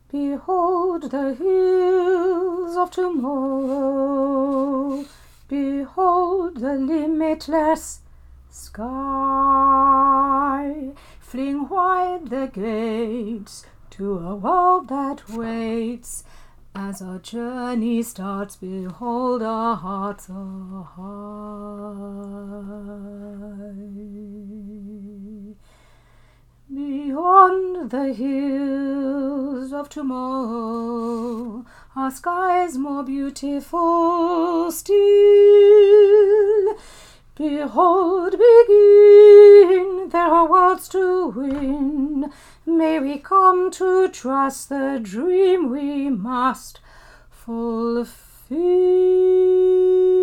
Behold the hills of tomorrow. Behold the limitless sky. Fling wide the gates to a world that waits. As our journey starts, behold, our hearts are high. Beyond the hills of tomorrow, our skies more beautiful still. Behold, begin, there are worlds to win. May we come to trust the dream we must fulfill.